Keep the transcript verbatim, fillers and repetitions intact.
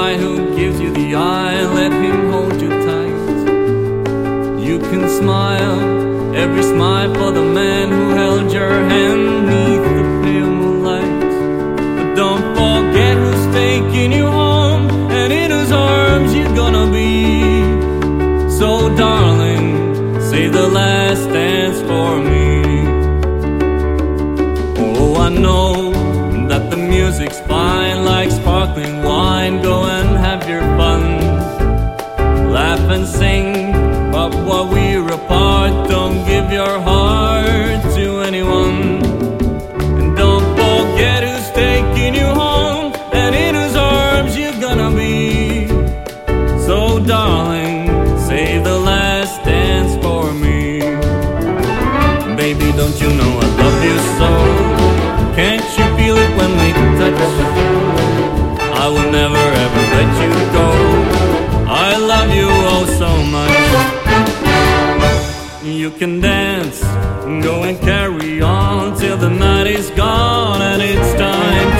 guy who gives you the eye, let him hold you tight. You can smile, every smile for the man who held your hand neath the pale moonlight. But don't forget who's taking you home, and in whose arms you're gonna be. So darling, save the last dance for me. Oh, I know that the music's fine, like sparkling wine. Go and have your fun, laugh and sing, but while we're apart, don't give your heart to anyone. And don't forget who's taking you home, and in whose arms you're gonna be. So darling, save the last dance for me. Baby, don't you know I love you so? Can't you feel it when we touch? I will never ever let you go. I love you oh so much. You can dance, go and carry on till the night is gone and it's time